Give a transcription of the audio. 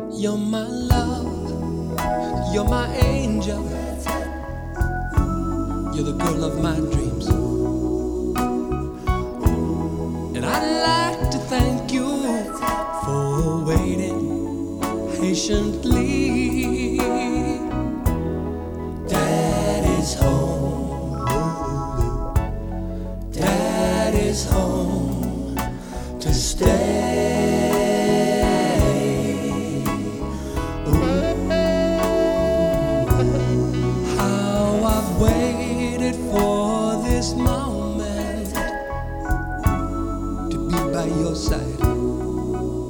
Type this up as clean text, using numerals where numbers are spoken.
You're my love, you're my angel, you're the girl of my dreams. And I'd like to thank you for waiting patiently